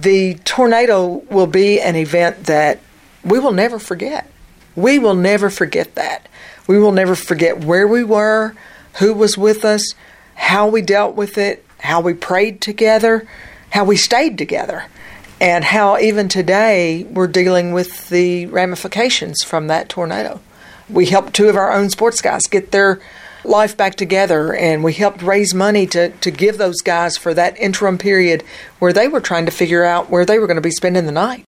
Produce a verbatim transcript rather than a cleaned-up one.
The tornado will be an event that we will never forget. We will never forget that. We will never forget where we were, who was with us, how we dealt with it, how we prayed together, how we stayed together, and how even today we're dealing with the ramifications from that tornado. We helped two of our own sports guys get their life back together, and we helped raise money to, to give those guys for that interim period where they were trying to figure out where they were going to be spending the night.